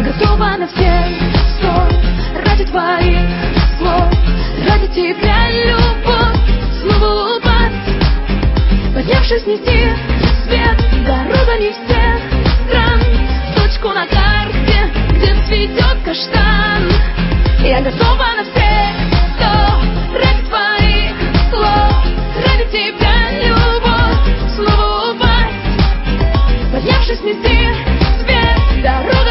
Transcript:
готова на все 100 ради твоих слов, ради тебя, любовь, снова упасть, поднявшись нести свет дорогами всех стран, точку на карте, где цветет каштан. Я готова на все 100 ради твоих слов, ради тебя, любовь, снова упасть, поднявшись нести свет дорогами.